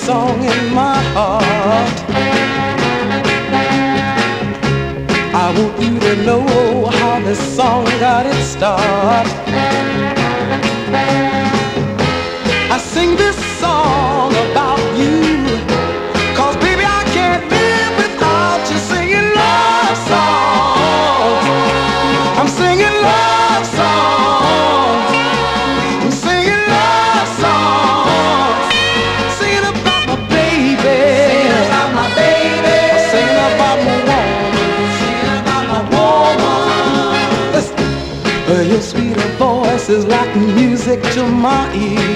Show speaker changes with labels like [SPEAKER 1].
[SPEAKER 1] song in my heart. I want you to know how this song got its start. I sing this song about you, 'cause baby I can't live without you singing love songs. I'm singing love songs. I'm singing love songs. Singing about my baby. Singing about my baby. I'm singing about my woman. Singing about my woman. Listen. Your sweet voice is like music to my ear.